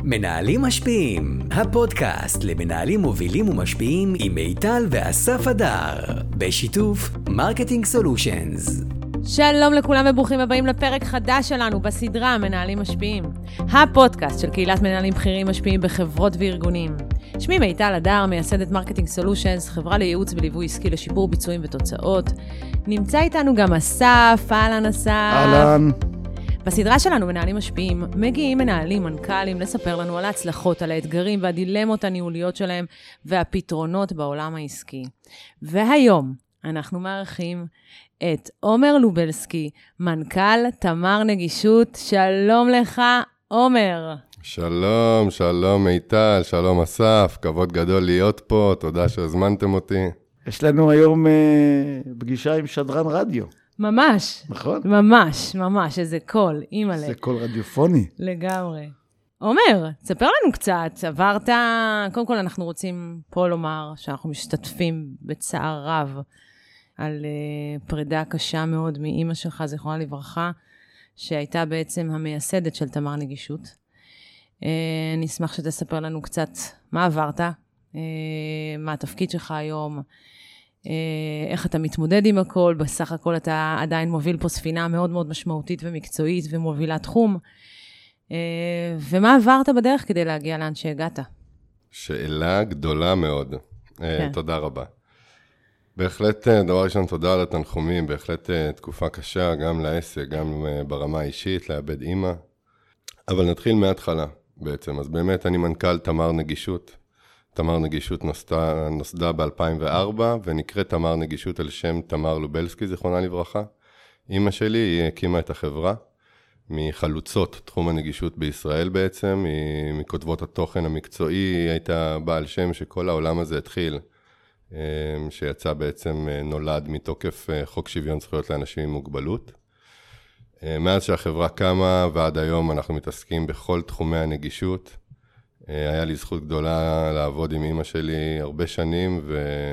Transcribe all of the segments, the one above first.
מנהלים משפיעים, הפודקאסט למנהלים מובילים ומשפיעים עם מיטל ואסף הדר, בשיתוף מרקטינג סולושנס. שלום לכולם וברוכים הבאים לפרק חדש שלנו בסדרה מנהלים משפיעים, הפודקאסט של קהילת מנהלים בכירים משפיעים בחברות וארגונים. שמי מיטל הדר, מייסדת מרקטינג סולושנס, חברה לייעוץ וליווי עסקי לשיפור ביצועים ותוצאות. נמצא איתנו גם אסף, אהלן אסף. אהלן. בסדרה שלנו מנהלים משפיעים, מגיעים מנהלים, מנכ"לים, לספר לנו על ההצלחות, על האתגרים והדילמות הניהוליות שלהם והפתרונות בעולם העסקי. והיום אנחנו מארחים את עומר לובלסקי, מנכ"ל תמר נגישות. שלום לך, עומר. שלום, שלום מיטל, שלום אסף, כבוד גדול להיות פה, תודה שהזמנתם אותי. יש לנו היום פגישה עם שדרן רדיו. ממש. נכון? ממש, איזה קול, אימא'לה. זה קול רדיופוני. לגמרי. עומר, תספר לנו קצת, עברת, קודם כל אנחנו רוצים פה לומר שאנחנו משתתפים בצער רב על פרידה קשה מאוד מאמא שלך, זיכרונה לברכה, שהייתה בעצם המייסדת של תמר נגישות. נשמח שתספר לנו קצת מה עברת, מה התפקיד שלך היום, איך אתה מתמודד עם הכל, בסך הכל אתה עדיין מוביל פה ספינה מאוד מאוד משמעותית ומקצועית ומובילה תחום, ומה עברת בדרך כדי להגיע לאן שהגעת? שאלה גדולה מאוד, תודה רבה. בהחלט, דבר ראשון, תודה על התנחומים, בהחלט תקופה קשה, גם לעסק, גם ברמה האישית, לאבד אימא. אבל נתחיל מההתחלה בעצם. אז באמת אני מנכ"ל תמר נגישות. תמר נגישות נוסדה ב-2004, ונקראת תמר נגישות על שם תמר לובלסקי, זיכרונה לברכה. אמא שלי, היא הקימה את החברה, מחלוצות תחום הנגישות בישראל בעצם, היא מכותבות התוכן המקצועי, היא הייתה בעל שם שכל העולם הזה התחיל, שיצא בעצם נולד מתוקף חוק שוויון זכויות לאנשים עם מוגבלות. מאז שהחברה קמה ועד היום אנחנו מתעסקים בכל תחומי הנגישות. היה לי זכות גדולה לעבוד עם אמא שלי הרבה שנים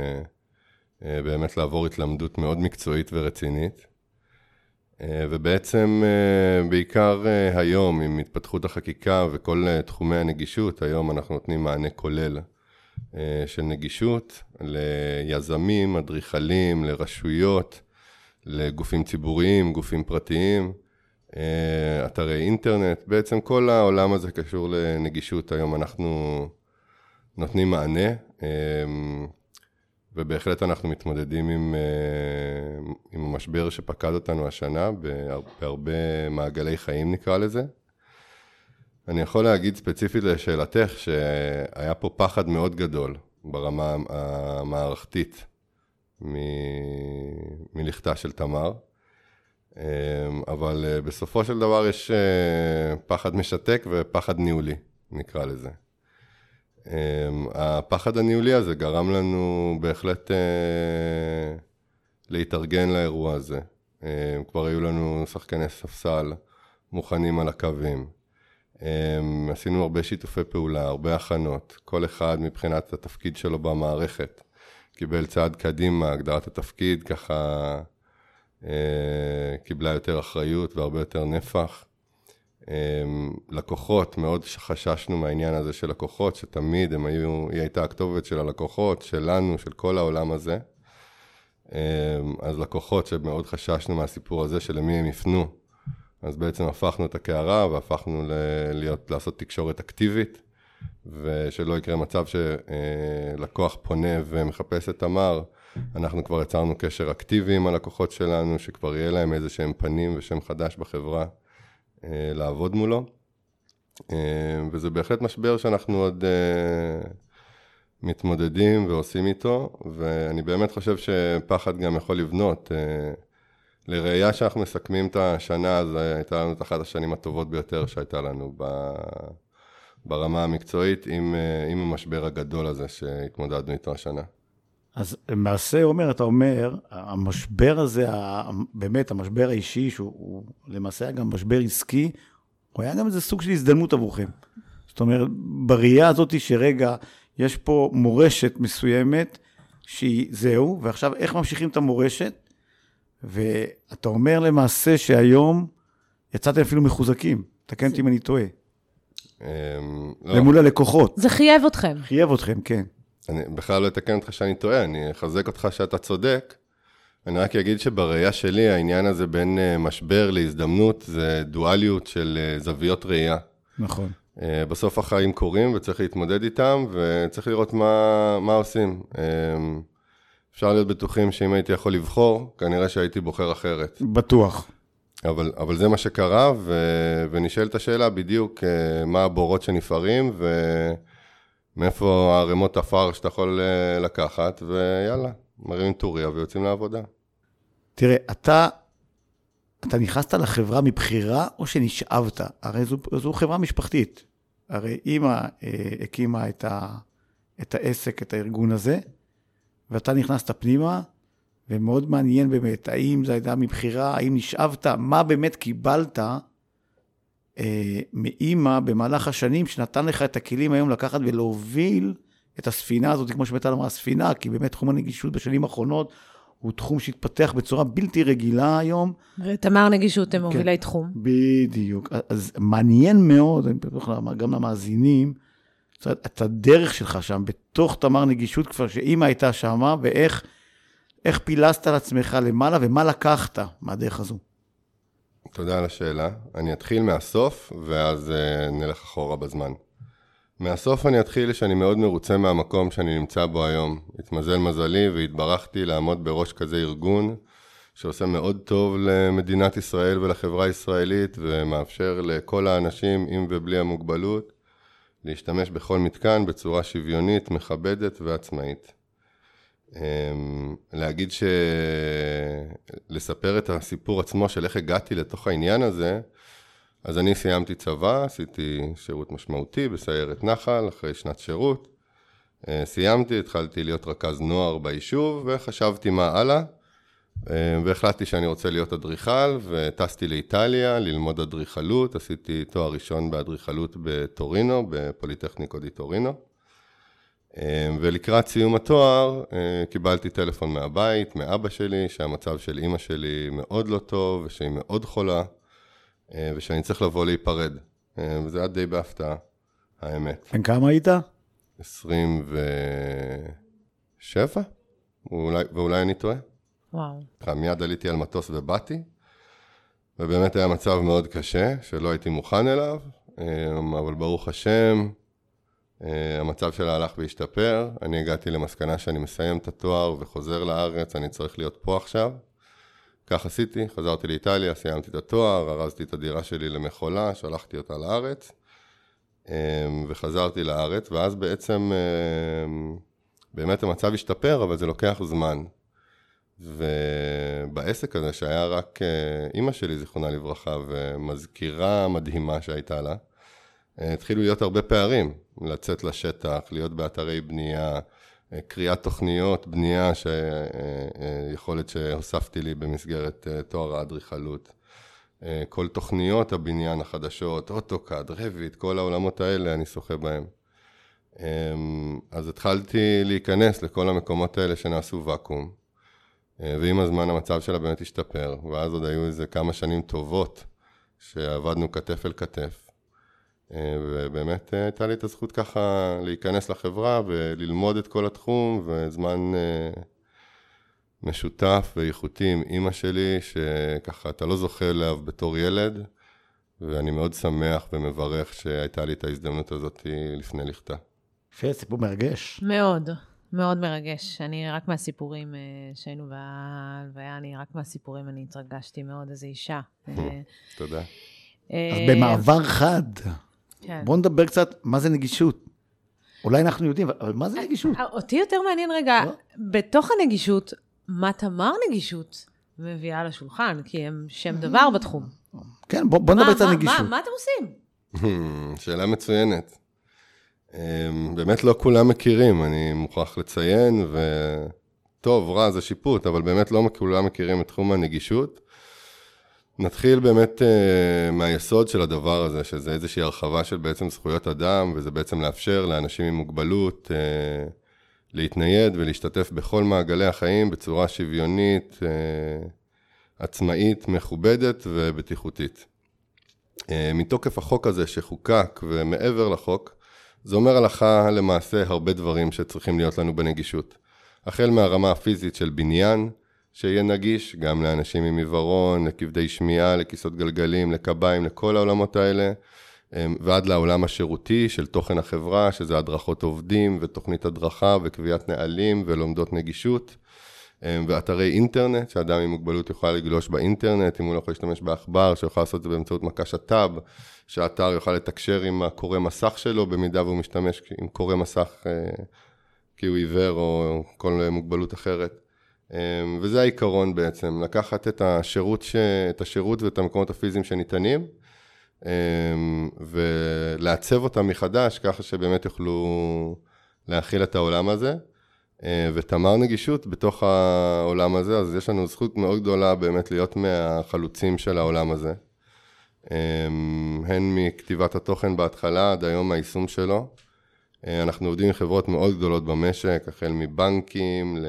ובאמת לעבור התלמדות מאוד מקצועית ורצינית. ובעצם בעיקר היום עם התפתחות החקיקה וכל תחומי הנגישות, היום אנחנו נותנים מענה כולל של נגישות ליזמים, אדריכלים, לרשויות, לגופים ציבוריים, גופים פרטיים, אתרי אינטרנט. בעצם כל העולם הזה קשור לנגישות. היום אנחנו נותנים מענה, ובהחלט אנחנו מתמודדים עם המשבר שפקד אותנו השנה, בהרבה מעגלי חיים נקרא לזה. אני יכול להגיד ספציפית לשאלתך שהיה פה פחד מאוד גדול ברמה המערכתית מלכתה של תמר, אבל בסופו של דבר יש פחד משתק ופחד ניהולי, נקרא לזה. הפחד הניהולי הזה גרם לנו בהחלט להתארגן לאירוע הזה. כבר היו לנו שחקני ספסל מוכנים על הקווים. עשינו הרבה שיתופי פעולה, הרבה הכנות. כל אחד מבחינת התפקיד שלו במערכת קיבל צעד קדימה, הגדרת התפקיד ככה קיבלה יותר אחריות והרבה יותר נפח. לקוחות, מאוד חששנו מהעניין הזה של לקוחות, שתמיד היא הייתה הכתובת של הלקוחות, שלנו, של כל העולם הזה. אז לקוחות שמאוד חששנו מהסיפור הזה של למי הם יפנו. אז בעצם הפכנו את הקערה והפכנו לעשות תקשורת אקטיבית, ושלא יקרה מצב שלקוח פונה ומחפש את תמר, אנחנו כבר יצרנו קשר אקטיבי עם הלקוחות שלנו, שכבר יהיה להם איזה שהם פנים ושם חדש בחברה לעבוד מולו. וזה בהחלט משבר שאנחנו עוד מתמודדים ועושים איתו, ואני באמת חושב שפחד גם יכול לבנות. לראייה שאנחנו מסכמים את השנה, אז הייתה לנו את אחת השנים הטובות ביותר שהייתה לנו ברמה המקצועית עם המשבר הגדול הזה שהתמודדנו איתו השנה. אז למעשה אתה אומר, המשבר הזה, באמת המשבר האישי, שהוא למעשה היה גם משבר עסקי, הוא היה גם איזה סוג של הזדמנות עבורכם. זאת אומרת, בראייה הזאת שרגע, יש פה מורשת מסוימת, שהיא זהו, ועכשיו איך ממשיכים את המורשת, ואתה אומר למעשה שהיום יצאתם אפילו מחוזקים, תקן אותי אם אני טועה. למול הלקוחות. זה חייב אתכם. חייב אתכם, כן. אני בכלל לא אתקן אותך שאני טועה, אני אחזק אותך שאתה צודק. אני רק אגיד שבראייה שלי, העניין הזה בין משבר להזדמנות, זה דואליות של זוויות ראייה. נכון. בסוף החיים קורים וצריך להתמודד איתם, וצריך לראות מה עושים. אפשר להיות בטוחים שאם הייתי יכול לבחור, כנראה שהייתי בוחר אחרת. בטוח. אבל זה מה שקרה, ונשאלת השאלה בדיוק מה הבורות שנפערים, ומאיפה הערימות אפר שאתה יכול לקחת, ויאללה, מרים טוריה ויוצאים לעבודה. תראה, אתה נכנסת לחברה מבחירה או שנשאבת? הרי זו חברה משפחתית. הרי אמא הקימה את העסק, את הארגון הזה, ואתה נכנסת פנימה, ומאוד מעניין באמת, האם זה הייתה מבחירה, האם נשאבת, מה באמת קיבלת מאמא במהלך השנים, שנתן לך את הכלים היום לקחת ולהוביל את הספינה הזאת, כמו שבטל אמרה, הספינה, כי באמת תחום הנגישות בשנים האחרונות, הוא תחום שהתפתח בצורה בלתי רגילה היום. ותמר נגישות הם מובילי תחום. בדיוק. אז מעניין מאוד, אני בטוח גם למאזינים, את הדרך שלך שם, בתוך תמר נגישות, כבר שאמא הייתה שמה, ואיך פילסת על עצמך למעלה, ומה לקחת מהדרך הזו? תודה על השאלה. אני אתחיל מהסוף, ואז נלך אחורה בזמן. מהסוף אני אתחיל שאני מאוד מרוצה מהמקום שאני נמצא בו היום. התמזל מזלי והתברכתי לעמוד בראש כזה ארגון, שעושה מאוד טוב למדינת ישראל ולחברה הישראלית, ומאפשר לכל האנשים, עם ובלי המוגבלות, להשתמש בכל מתקן בצורה שוויונית, מכבדת ועצמאית. להגיד לספר את הסיפור עצמו של איך הגעתי לתוך העניין הזה, אז אני סיימתי צבא, עשיתי שירות משמעותי בסיירת נחל אחרי שנת שירות. סיימתי, התחלתי להיות רכז נוער ביישוב, וחשבתי מה הלאה, והחלטתי שאני רוצה להיות אדריכל, וטסתי לאיטליה ללמוד אדריכלות, עשיתי תואר ראשון באדריכלות בטורינו, בפוליטכניקו די טורינו. ולקראת סיום התואר, קיבלתי טלפון מהבית, מאבא שלי, שהמצב של אמא שלי מאוד לא טוב, ושהיא מאוד חולה, ושאני צריך לבוא להיפרד. וזה היה די בהפתעה, האמת. בן כמה היית? 27, ואולי אני טועה. וואו. מיד עליתי על מטוס ובאתי, ובאמת היה מצב מאוד קשה, שלא הייתי מוכן אליו, אבל ברוך השם, המצב שלה הלך והשתפר. אני הגעתי למסקנה שאני מסיים את התואר וחוזר לארץ, אני צריך להיות פה עכשיו. כך עשיתי, חזרתי לאיטליה, סיימתי את התואר, הרזתי את הדירה שלי למחולה, שלחתי אותה לארץ, וחזרתי לארץ, ואז בעצם באמת המצב השתפר, אבל זה לוקח זמן. ובעסק הזה שהיה רק אמא שלי, זיכרונה לברכה, ומזכירה מדהימה שהייתה לה, התחילו להיות הרבה פערים, לצאת לשטח, להיות באתרי בנייה, קריאת תוכניות, בנייה, שיכולת שהוספתי לי במסגרת תואר האדריכלות. כל תוכניות הבניין החדשות, אוטוקאד, רביט, כל העולמות האלה אני שוחה בהם. אז התחלתי להיכנס לכל המקומות האלה שנעשו ואקום, ועם הזמן המצב שלה באמת השתפר, ואז עוד היו איזה כמה שנים טובות שעבדנו כתף אל כתף. ובאמת הייתה לי את הזכות ככה להיכנס לחברה וללמוד את כל התחום, וזמן משותף ואיכותי עם אמא שלי, שככה אתה לא זוכה אליו בתור ילד, ואני מאוד שמח ומברך שהייתה לי את ההזדמנות הזאת לפני לכתה. יפה, סיפור מרגש. מאוד, מאוד מרגש. אני רק מהסיפורים שהיינו בהלוויה, רק מהסיפורים אני התרגשתי מאוד, איזו אישה. תודה. אז במעבר חד, כן. בואו נדבר קצת מה זה נגישות. אולי אנחנו יודעים, אבל מה זה נגישות? אותי יותר מעניין רגע, בתוך הנגישות, מה תמר נגישות מביאה לשולחן? כי הם שם דבר בתחום. כן, בואו נדבר קצת נגישות. מה אתם עושים? שאלה מצוינת. באמת לא כולם מכירים, אני מוכרח לציין, וטוב, רע, זה שיפוט, אבל באמת לא כולם מכירים את תחום הנגישות. נתחיל באמת מהיסוד של הדבר הזה, שזה איזושהי הרחבה של בעצם זכויות אדם, וזה בעצם לאפשר לאנשים עם מוגבלות להתנייד ולהשתתף בכל מעגלי החיים בצורה שוויונית, עצמאית, מכובדת ובטיחותית. מתוקף החוק הזה שחוקק ומעבר לחוק, זה אומר הלכה למעשה הרבה דברים שצריכים להיות לנו בנגישות. החל מהרמה הפיזית של בניין, שיהיה נגיש גם לאנשים עם עיוורון, לכבדי שמיעה, לכיסאות גלגלים, לקביים, לכל העולמות האלה, ועד לעולם השירותי של תוכן החברה, שזה הדרכות עובדים ותוכנית הדרכה וקביעת נהלים ולומדות נגישות, ואתרי אינטרנט, שאדם עם מוגבלות יוכל לגלוש באינטרנט, אם הוא לא יכול להשתמש באחבר, שיוכל לעשות את זה באמצעות מקש הטאב, שהאתר יוכל לתקשר עם הקורא מסך שלו, במידה והוא משתמש עם קורא מסך כי הוא עיוור או כל מוגבלות אחרת. וזה העיקרון בעצם, לקחת את השירות ואת המקומות הפיזיים שניתנים, ולעצב אותם מחדש, ככה שבאמת יוכלו להכיל את העולם הזה. ותמר נגישות בתוך העולם הזה, אז יש לנו זכות מאוד גדולה באמת להיות מהחלוצים של העולם הזה. הן מכתיבת התוכן בהתחלה עד היום היישום שלו. אנחנו עובדים עם חברות מאוד גדולות במשק, החל מבנקים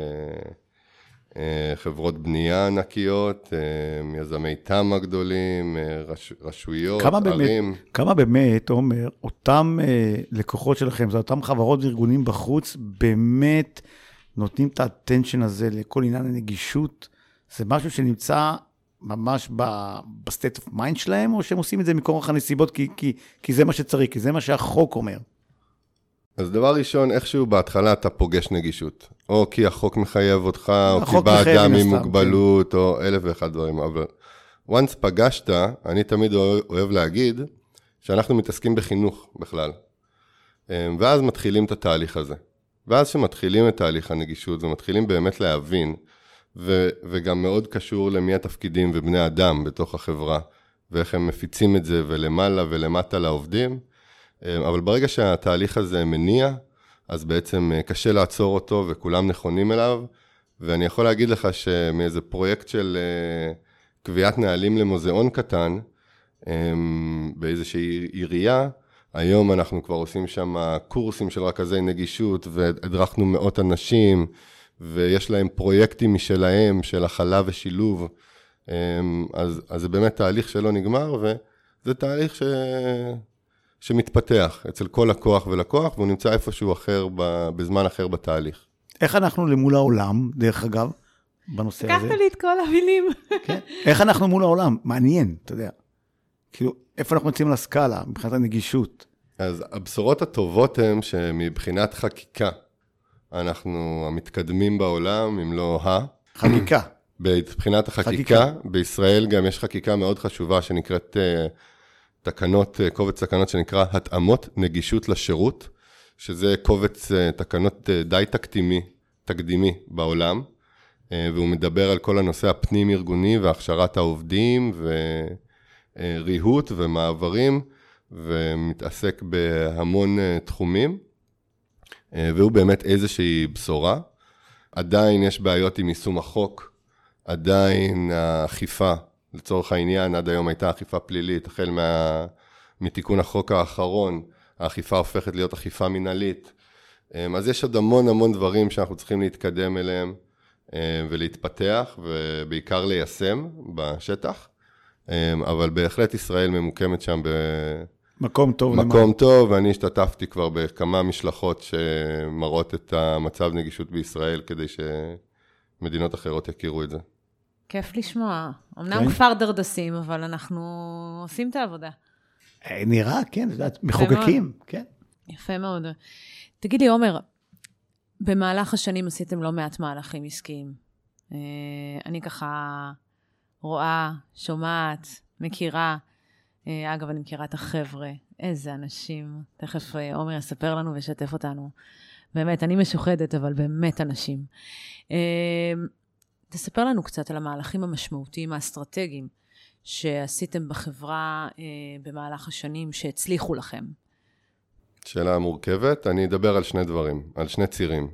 לחברות בנייה ענקיות, יזמי תמה גדולים, רשויות, ערים. כמה באמת, עומר, אותם לקוחות שלכם, זה אותם חברות וארגונים בחוץ, באמת נותנים את האטנשן הזה לכל עניין הנגישות? זה משהו שנמצא ממש בסטייט אוף מיינד שלהם, או שהם עושים את זה מכורח הנסיבות, כי זה מה שצריך, כי זה מה שהחוק אומר? אז דבר ראשון, איכשהו בהתחלה אתה פוגש נגישות, או כי החוק מחייב אותך, או כי בא אדם עם מוגבלות, או אלף ואחד דברים, אבל once פגשת, אני תמיד אוהב להגיד, שאנחנו מתעסקים בחינוך בכלל, ואז מתחילים את התהליך הזה, ואז שמתחילים את תהליך הנגישות, ומתחילים באמת להבין, וגם מאוד קשור למי התפקידים ובני אדם בתוך החברה, ואיך הם מפיצים את זה, ולמעלה ולמטה לעובדים, אבל ברגע שהתהליך הזה מניע, אז בעצם קשה לעצור אותו וכולם נכונים אליו, ואני יכול להגיד לך שמאיזה פרויקט של קביעת נהלים למוזיאון קטן, באיזושהי עירייה, היום אנחנו כבר עושים שם קורסים של רכזי נגישות, והדרכנו מאות אנשים, ויש להם פרויקטים משלהם, של הכלה ושילוב, אז זה באמת תהליך שלא נגמר, וזה תהליך שמתפתח אצל כל לקוח ולקוח, והוא נמצא איפשהו אחר, בזמן אחר בתהליך. איך אנחנו למול העולם, דרך אגב, בנושא הזה? לקחת לי את כל המילים. כן? איך אנחנו מול העולם? מעניין, אתה יודע. כאילו, איפה אנחנו נמצאים לסקאלה, מבחינת הנגישות? אז הבשורות הטובות הן שמבחינת חקיקה, אנחנו המתקדמים בעולם, אם לא חקיקה. מבחינת החקיקה, בישראל גם יש חקיקה מאוד חשובה שנקראת קובץ תקנות שנקרא התאמות נגישות לשירות, שזה קובץ תקנות די תקדימי בעולם, והוא מדבר על כל הנושא הפנים ארגוני והכשרת העובדים וריהוט ומעברים, ומתעסק בהמון תחומים, והוא באמת איזושהי בשורה. עדיין יש בעיות עם יישום החוק, עדיין האכיפה, לצורך העניין, עד היום הייתה אכיפה פלילית, החל מתיקון החוק האחרון, האכיפה הופכת להיות אכיפה מנהלית. אז יש עוד המון דברים שאנחנו צריכים להתקדם אליהם, ולהתפתח, ובעיקר ליישם בשטח. אבל בהחלט ישראל ממוקמת שם מקום טוב. מקום טוב, ואני השתתפתי כבר בכמה משלחות שמראות את המצב נגישות בישראל, כדי שמדינות אחרות יכירו את זה. כיף לשמוע. אמנם כפר דרדסים, אבל אנחנו עושים את העבודה. נראה, כן, מחוקקים, כן. יפה מאוד. תגיד לי, עומר, במהלך השנים עשיתם לא מעט מהלכים עסקיים. אני ככה רואה, שומעת, מכירה. אגב, אני מכירה את החבר'ה. איזה אנשים. תכף עומר יספר לנו וישתף אותנו. באמת, אני משוחדת, אבל באמת אנשים. תספר לנו קצת על המהלכים המשמעותיים, האסטרטגיים, שעשיתם בחברה במהלך השנים שהצליחו לכם. שאלה מורכבת, אני אדבר על שני דברים, על שני צירים.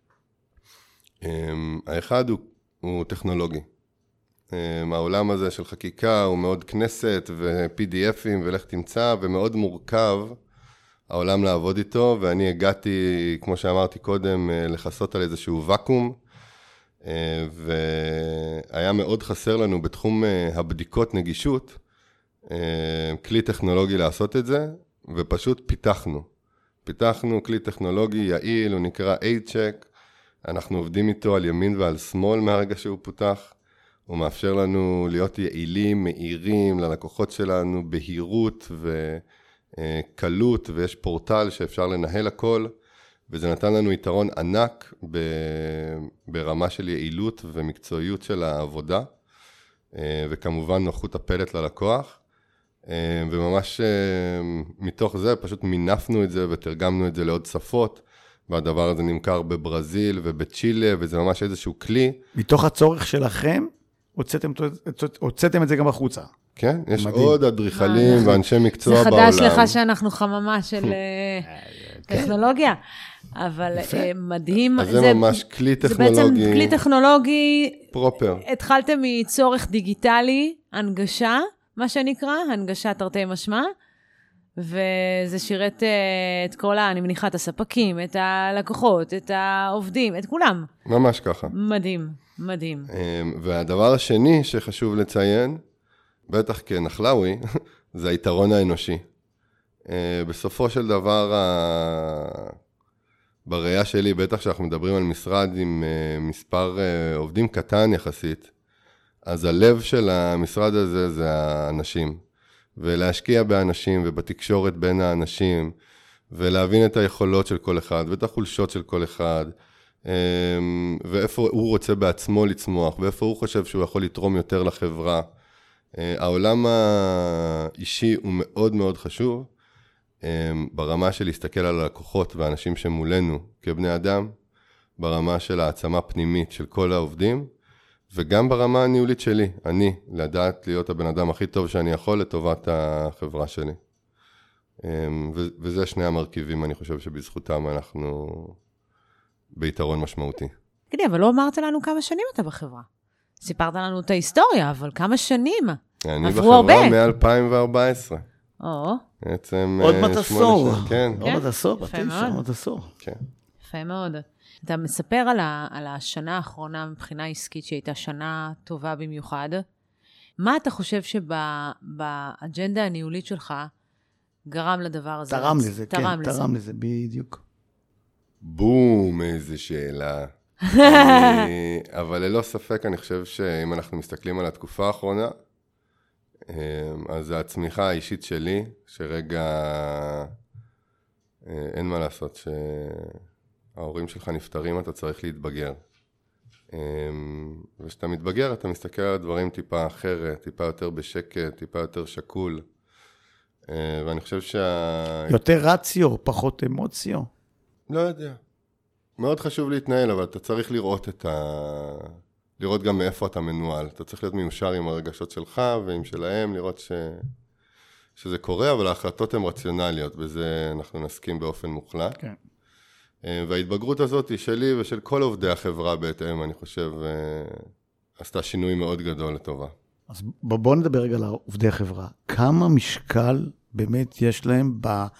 האחד הוא טכנולוגי. העולם הזה של חקיקה הוא מאוד כנסת ו-PDFים ולך תמצא, ומאוד מורכב העולם לעבוד איתו, ואני הגעתי, כמו שאמרתי קודם, לחסות על איזשהו וקום, והיה מאוד חסר לנו בתחום הבדיקות נגישות, כלי טכנולוגי לעשות את זה, ופשוט פיתחנו כלי טכנולוגי יעיל, הוא נקרא A-Check, אנחנו עובדים איתו על ימין ועל שמאל מהרגע שהוא פותח, הוא מאפשר לנו להיות יעילים, מהירים ללקוחות שלנו, בהירות וקלות, ויש פורטל שאפשר לנהל הכל, וזה נתן לנו יתרון ענק ברמה של יעילות ומקצועיות של העבודה, וכמובן נוחות הפלט ללקוח, וממש מתוך זה פשוט מינפנו את זה ותרגמנו את זה לעוד שפות, והדבר הזה נמכר בברזיל ובצ'ילה, וזה ממש איזשהו כלי. מתוך הצורך שלכם, הוצאתם את זה גם החוצה. כן, יש עוד אדריכלים ואנשי מקצוע בעולם. זה חדש לך שאנחנו חממה של טכנולוגיה, אבל מדהים. אז זה ממש כלי טכנולוגי. זה בעצם כלי טכנולוגי. פרופר. התחלתם מצורך דיגיטלי, הנגשה, מה שנקרא, הנגשה תרתי משמע, וזה שירת את כל, אני מניחה, את הספקים, את הלקוחות, את העובדים, את כולם. ממש ככה. מדהים, מדהים. והדבר השני שחשוב לציין, בטח כנחלאוי, זה היתרון האנושי. בסופו של דבר, בראייה שלי, בטח שאנחנו מדברים על משרד עם מספר עובדים קטן יחסית, אז הלב של המשרד הזה זה האנשים. ולהשקיע באנשים ובתקשורת בין האנשים, ולהבין את היכולות של כל אחד, ואת החולשות של כל אחד, ואיפה הוא רוצה בעצמו לצמוח, ואיפה הוא חושב שהוא יכול לתרום יותר לחברה. העולם האישי הוא מאוד מאוד חשוב, ברמה של להסתכל על הלקוחות והאנשים שמולנו כבני אדם, ברמה של העצמה פנימית של כל העובדים, וגם ברמה הניהולית שלי, אני, לדעת להיות הבן אדם הכי טוב שאני יכול לטובת החברה שלי. וזה שני המרכיבים, אני חושב שבזכותם אנחנו ביתרון משמעותי. תגידי, אבל לא אמרת לנו כמה שנים אתה בחברה. סיפרת לנו את ההיסטוריה, אבל כמה שנים? אני בחברה מ-2014. בעצם עוד מעט עשור. כן. עוד מעט עשור, עוד עשור. כן. יפה מאוד. אתה מספר על השנה האחרונה מבחינה עסקית שהייתה שנה טובה במיוחד. מה אתה חושב שבאג'נדה הניהולית שלך גרם לדבר הזה? תרם לזה, כן, תרם לזה, בדיוק. בום, איזה שאלה. אבל ללא ספק, אני חושב שאם אנחנו מסתכלים על התקופה האחרונה, אז הצמיחה האישית שלי, שרגע אין מה לעשות, ההורים שלך נפטרים, אתה צריך להתבגר. ושאתה מתבגר, אתה מסתכל על הדברים טיפה אחרת, טיפה יותר בשקט, טיפה יותר שקול. ואני חושב יותר רציו, פחות אמוציו? לא יודע. מאוד חשוב להתנהל, אבל אתה צריך לראות לראות גם מאיפה אתה מנוהל. אתה צריך להיות מיושר עם הרגשות שלך ועם שלהם, לראות שזה קורה, אבל ההחלטות הן רציונליות, בזה אנחנו נסכים באופן מוחלט. כן. וההתבגרות הזאת היא שלי ושל כל עובדי החברה בהתאם, אני חושב, עשתה שינוי מאוד גדול לטובה. אז בואו נדבר רגע על עובדי החברה. כמה משקל באמת יש להם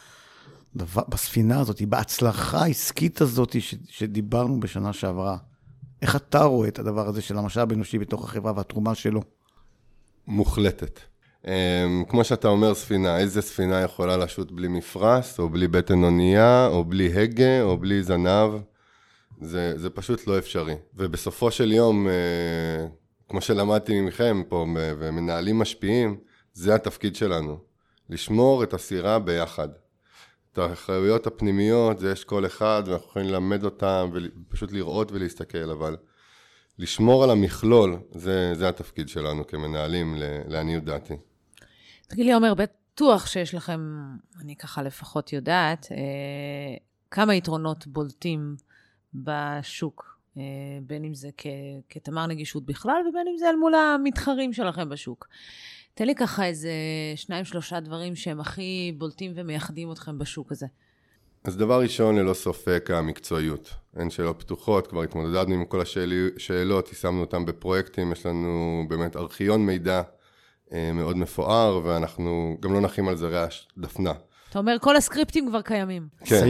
בספינה הזאת, בהצלחה העסקית הזאת שדיברנו בשנה שעברה? איך אתה רואה את הדבר הזה של המשאב האנושי בתוך החברה והתרומה שלו? מוחלטת. כמו שאתה אומר ספינה, איזה ספינה יכולה לשוט בלי מפרס, או בלי בטן אונייה, או בלי הגה, או בלי זנב? זה פשוט לא אפשרי. ובסופו של יום, כמו שלמדתי מכם פה, ומנהלים משפיעים, זה התפקיד שלנו. לשמור את הסירה ביחד. את האחריות הפנימיות, זה יש כל אחד, ואנחנו יכולים ללמד אותם, ופשוט לראות ולהסתכל, אבל לשמור על המכלול, זה התפקיד שלנו כמנהלים, לעניות דעתי. תגיד לי, עומר, בטוח שיש לכם, אני ככה לפחות יודעת, כמה יתרונות בולטים בשוק, בין אם זה כתמר נגישות בכלל, ובין אם זה על מול המתחרים שלכם בשוק. תן לי ככה איזה 2-3 דברים שהם הכי בולטים ומייחדים אתכם בשוק הזה. אז דבר ראשון, ללא ספק, המקצועיות. אין שאלות פתוחות, כבר התמודדנו עם כל השאלות, יישמנו אותם בפרויקטים, יש לנו באמת ארכיון מידע מאוד מפואר, ואנחנו גם לא נחים על זרי דפנה. אתה אומר, כל הסקריפטים כבר קיימים.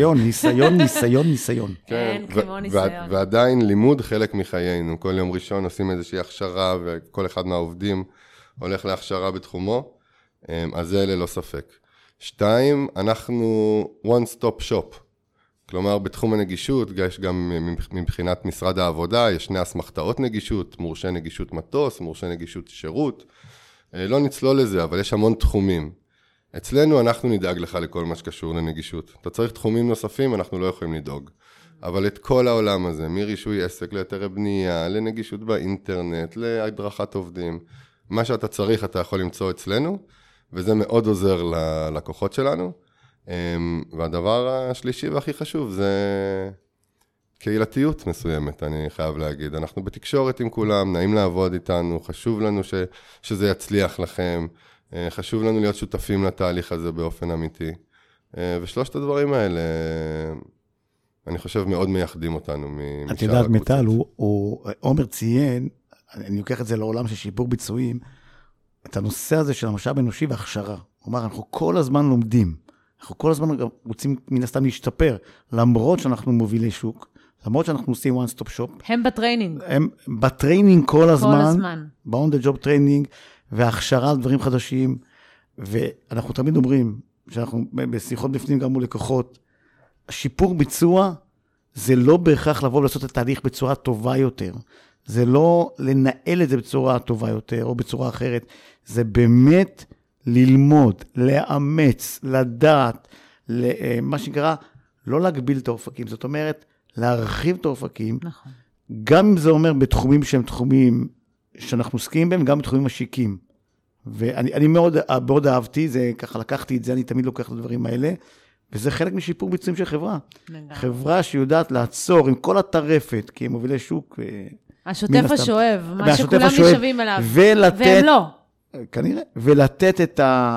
ניסיון. כן, כמו ניסיון. ועדיין לימוד חלק מחיינו. כל יום ראשון עושים איזושהי הכשרה, וכל אחד מהעובדים הולך להכשרה בתחומו. אז זה ללא ספק. 2, אנחנו one stop shop. כלומר, בתחום הנגישות, יש גם מבחינת משרד העבודה, יש 2 אסמכתאות נגישות, מורשה נגישות מטוס, מורשה נגישות שירות. לא נצלול לזה, אבל יש המון תחומים. אצלנו אנחנו נדאג לך לכל מה שקשור לנגישות. אתה צריך תחומים נוספים, אנחנו לא יכולים לדאוג. אבל את כל העולם הזה, מרישוי עסק, ליתרי בנייה, לנגישות באינטרנט, להדרכת עובדים, מה שאתה צריך אתה יכול למצוא אצלנו, וזה מאוד עוזר ללקוחות שלנו. והדבר השלישי והכי חשוב זה קהילתיות מסוימת, אני חייב להגיד. אנחנו בתקשורת עם כולם, נעים לעבוד איתנו, חשוב לנו שזה יצליח לכם, חשוב לנו להיות שותפים לתהליך הזה באופן אמיתי. ושלושת הדברים האלה, אני חושב מאוד מייחדים אותנו משאר הקבוצות. את יודעת, מיטל, עומר ציין, אני לוקח את זה לעולם של שיפור ביצועים, את הנושא הזה של המשאב האנושי והכשרה. הוא אומר, אנחנו כל הזמן לומדים, אנחנו כל הזמן רוצים מן הסתם להשתפר, למרות שאנחנו מובילי שוק, למרות שאנחנו עושים one stop shop. הם בטריינינג. הם בטריינינג כל הזמן. ב-on the job training, והכשרה על דברים חדשים, ואנחנו תמיד אומרים, שאנחנו בשיחות בפנים גם מול לקוחות, שיפור ביצוע, זה לא בהכרח לבוא ולעשות את התהליך בצורה טובה יותר. זה לא לנהל את זה בצורה טובה יותר, או בצורה אחרת. זה באמת ללמוד, לאמץ, לדעת, מה שנקרא, לא להגביל את האופקים. זאת אומרת, להרחיב את האופקים. נכון. גם אם זה אומר בתחומים שהם תחומים שאנחנו עוסקים בהם, גם בתחומים משיקים. ואני מאוד אהבתי, זה ככה לקחתי את זה, אני תמיד לוקח את הדברים האלה, וזה חלק משיפור ביצועים של חברה. חברה שיודעת לעצור עם כל הטרפת, כי הם מובילי שוק. השוטף השואב, מה שכולם נשאבים אליו, והם לא. כנראה, ולתת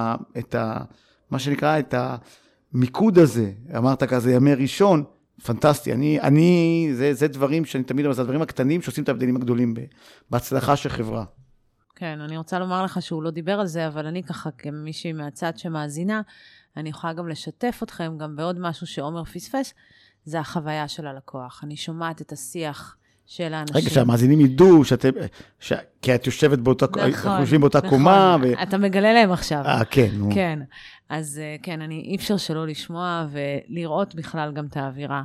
מה שנקרא, את המיקוד הזה, אמרת כזה, ימי ראשון, פנטסטי, זה דברים שאני תמיד אומר, זה הדברים הקטנים שעושים את ההבדלים הגדולים בהצלחה של חברה. כן, אני רוצה לומר לך שהוא לא דיבר על זה, אבל אני ככה כמישהי מהצד שמאזינה, אני יכולה גם לשתף אתכם גם בעוד משהו שעומר פספס, זה החוויה של הלקוח. אני שומעת את השיח של האנשים. רגע, שהמאזינים ידעו כי את יושבת באותה, יושבים באותה קומה. אתה מגלה להם עכשיו. כן. כן. אז כן, אי אפשר שלא לשמוע ולראות בכלל גם את האווירה.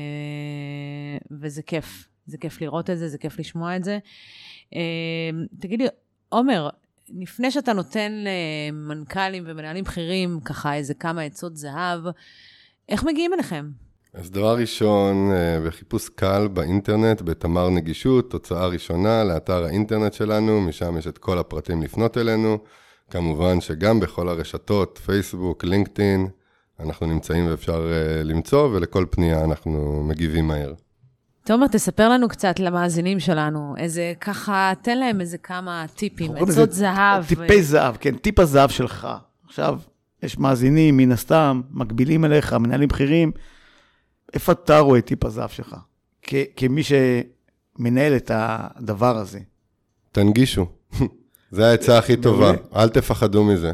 וזה כיף. זה כיף לראות את זה, זה כיף לשמוע את זה. תגיד לי, עומר, לפני שאתה נותן למנכ"לים ומנהלים בכירים, ככה איזה כמה עצות זהב, איך מגיעים אליכם? אז דבר ראשון, בחיפוש קל באינטרנט, בתמר נגישות, תוצאה ראשונה לאתר האינטרנט שלנו, משם יש את כל הפרטים לפנות אלינו, כמובן שגם בכל הרשתות, פייסבוק, לינקדאין, אנחנו נמצאים ואפשר למצוא, ולכל פנייה אנחנו מגיבים מהר. תומר, תספר לנו קצת למאזינים שלנו, איזה ככה, תן להם איזה כמה טיפים, עצות זהב. טיפי זהב, כן, טיפ הזהב שלך. עכשיו, יש מאזינים, מן הסתם, מקבילים אליך, מנהלים בכירים, איפה אתה רואה טיפ הזהב שלך? כמי שמנהל את הדבר הזה. תנגישו. זה העצה הכי טובה. אל תפחדו מזה.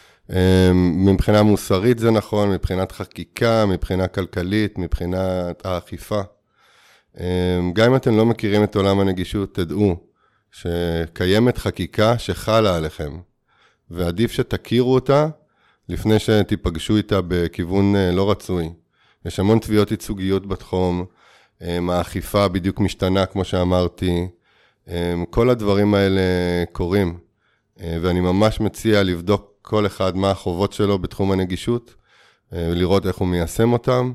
מבחינה מוסרית זה נכון, מבחינת חקיקה, מבחינה כלכלית, מבחינת האכיפה. גם אם אתם לא מכירים את עולם הנגישות, תדעו שקיימת חקיקה שחלה עליכם, ועדיף שתכירו אותה לפני שתיפגשו איתה בכיוון לא רצוי. יש המון תביעות ייצוגיות בתחום, האכיפה בדיוק משתנה כמו שאמרתי, כל הדברים האלה קורים, ואני ממש מציע לבדוק כל אחד מה החובות שלו בתחום הנגישות, לראות איך הוא מיישם אותם,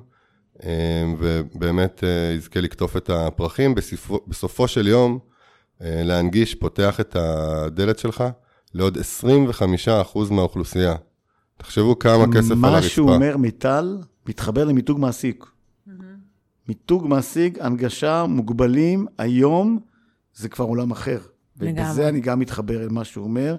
ובאמת יזכה לקטוף את הפרחים. בסופו של יום, להנגיש פותח את הדלת שלך לעוד 25% מהאוכלוסייה. תחשבו כמה כסף על הרצפה. מה שהוא אומר מיטל, מתחבר למיתוג מעסיק. מיתוג מעסיק, הנגשה, מוגבלים, היום זה כבר עולם אחר. ובזה אני גם מתחבר אל מה שהוא אומר,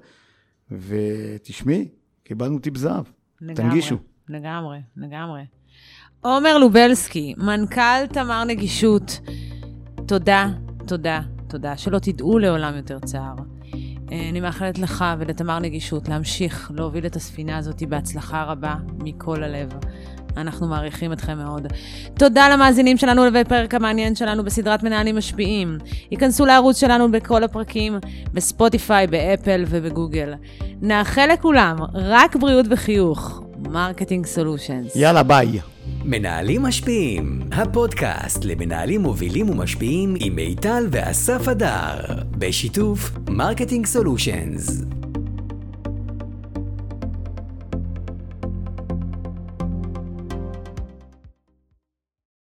ותשמעי, קיבלנו טיפ זהב. תנגישו. לגמרי. עומר לובלסקי, מנכ"ל תמר נגישות, תודה, שלא תדעו לעולם יותר צער. אני מאחלת לך ולתמר נגישות להמשיך להוביל את הספינה הזאת בהצלחה רבה מכל הלב. אנחנו מעריכים אתכם מאוד. תודה למאזינים שלנו ובפרק המעניין שלנו בסדרת מנהלים משפיעים. ייכנסו לערוץ שלנו בכל הפרקים, בספוטיפיי, באפל ובגוגל. נאחל לכולם רק בריאות וחיוך. מרקטינג סולושנס. יאללה, ביי. מנהלים משפיעים, הפודקאסט למנהלים מובילים ומשפיעים עם מיטל ואסף הדר, בשיתוף מרקטינג סולושנס.